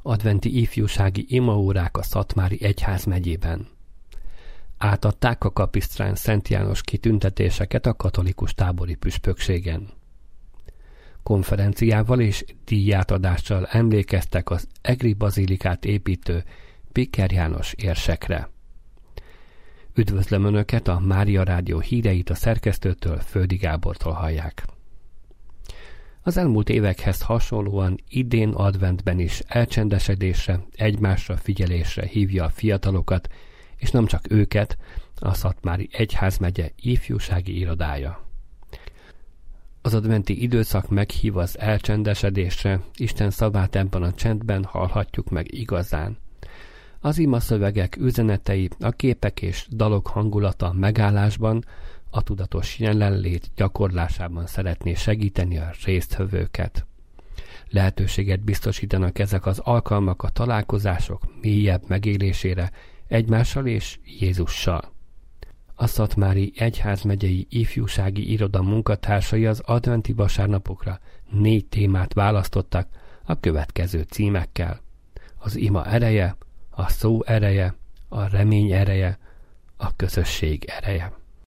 adventi ifjúsági imaórák a Szatmári Egyházmegyében. Átadták a Kapisztrán Szent János kitüntetéseket a katolikus tábori püspökségen. Konferenciával és díjátadással emlékeztek az egri bazilikát építő Pirker János érsekre. Üdvözlöm Önöket, a Mária Rádió híreit a szerkesztőtől, Földi Gábortól hallják. Az elmúlt évekhez hasonlóan idén adventben is elcsendesedésre, egymásra figyelésre hívja a fiatalokat, és nem csak őket, a Szatmári Egyházmegye ifjúsági irodája. Az adventi időszak meghív az elcsendesedésre, Isten szavát ebben a csendben hallhatjuk meg igazán. Az imaszövegek üzenetei, a képek és dalok hangulata megállásban, a tudatos jelenlét gyakorlásában szeretné segíteni a résztvevőket. Lehetőséget biztosítanak ezek az alkalmak a találkozások mélyebb megélésére egymással és Jézussal. A Szatmári Egyházmegyei Ifjúsági Iroda munkatársai az adventi vasárnapokra 4 témát választottak a következő címekkel: az ima ereje, a szó ereje, a remény ereje, a közösség ereje.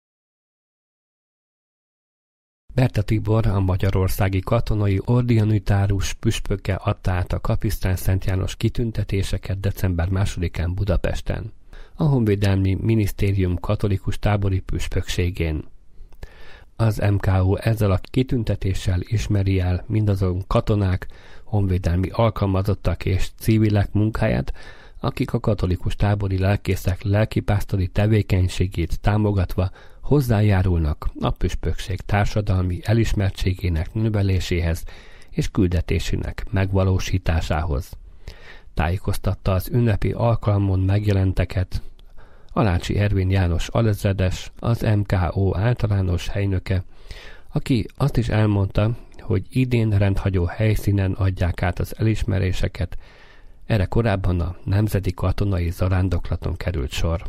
Berta Tibor, a magyarországi katonai ordinatárus püspöke adta át a Kapisztrán Szent János kitüntetéseket december 2-án Budapesten, a Honvédelmi Minisztérium katolikus tábori püspökségén. Az MKO ezzel a kitüntetéssel ismeri el mindazon katonák, honvédelmi alkalmazottak és civilek munkáját, akik a katolikus tábori lelkészek lelkipásztori tevékenységét támogatva hozzájárulnak a püspökség társadalmi elismertségének növeléséhez és küldetésének megvalósításához. Tájékoztatta az ünnepi alkalmon megjelenteket Alácsi Ervin János alezredes, az MKO általános helynöke, aki azt is elmondta, hogy idén rendhagyó helyszínen adják át az elismeréseket. Erre korábban a Nemzeti Katonai Zarándoklaton került sor.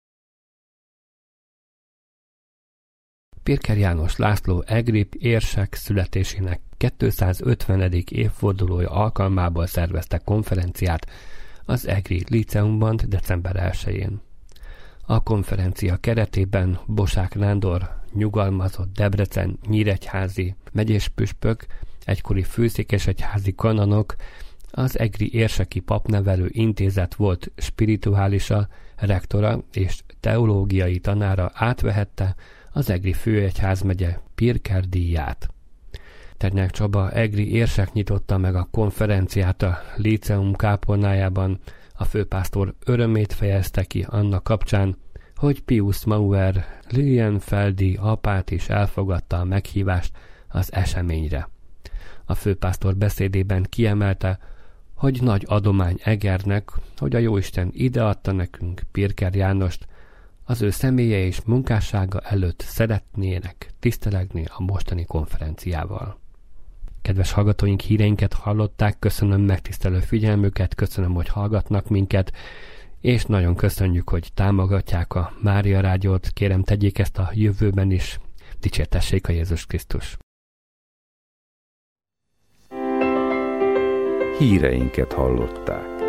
Pirker János László egri érsek születésének 250. évfordulója alkalmából szervezte konferenciát az egri Líceumban december 1-én. A konferencia keretében Bosák Nándor, nyugalmazott Debrecen nyíregyházi megyéspüspök, egykori főszékesegyházi kanonok, az egri érseki papnevelő intézet volt spirituálisa, rektora és teológiai tanára átvehette az egri főegyházmegye Pirker díját. Ternyák Csaba egri érsek nyitotta meg a konferenciát a Líceum kápolnájában, a főpásztor örömét fejezte ki annak kapcsán, hogy Pius Mauer Lilienfeldi apát is elfogadta a meghívást az eseményre. A főpásztor beszédében kiemelte, hogy nagy adomány Egernek, hogy a Jóisten ideadta nekünk Pirker Jánost, az ő személye és munkássága előtt szeretnének tisztelegni a mostani konferenciával. Kedves hallgatóink, híreinket hallották, köszönöm megtisztelő figyelmüket, köszönöm, hogy hallgatnak minket, és nagyon köszönjük, hogy támogatják a Mária Rádiót, kérem tegyék ezt a jövőben is, dicsértessék a Jézus Krisztus! Híreinket hallották.